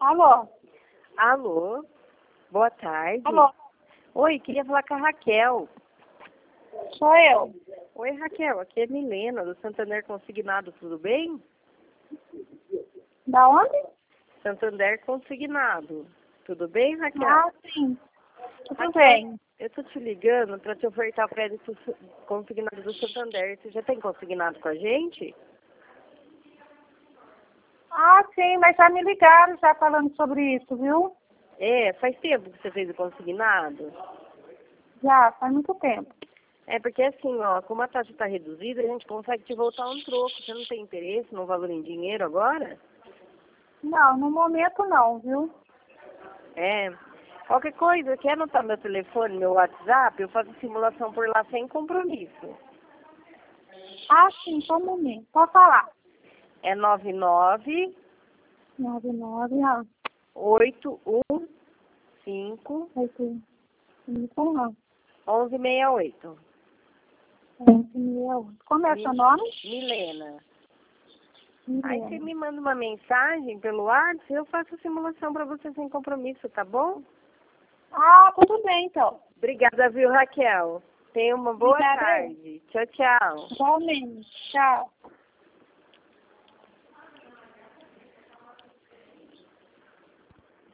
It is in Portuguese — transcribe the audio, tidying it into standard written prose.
Alô? Alô, boa tarde. Alô? Oi, queria falar com a Raquel. Sou eu. Oi, Raquel, aqui é Milena, do Santander Consignado, tudo bem? Da onde? Santander Consignado, tudo bem, Raquel? Ah, sim. Tudo Raquel, bem. eu tô te ligando para te ofertar crédito consignado do Santander. Você já tem consignado com a gente? Ah, sim, mas já me ligaram já falando sobre isso, viu? É, faz tempo que você fez o consignado? Já, faz muito tempo. É porque assim, ó, como a taxa está reduzida, a gente consegue te voltar um troco. Você não tem interesse no valor em dinheiro agora? Não, no momento não, viu? É. Qualquer coisa, quer anotar meu telefone, meu WhatsApp? Eu faço simulação por lá sem compromisso. Ah, sim, só um momento. Pode falar. É 99 99, 815 8, 5, 9, 1168. 11, Como é o seu nome? Milena. Aí você Milena. me manda uma mensagem pelo WhatsApp, eu faço a simulação para você sem compromisso, tá bom? Ah, tudo bem, então. Obrigada, viu, Raquel? Tenha uma boa Obrigada. tarde. Tchau, tchau. Igualmente. Tchau.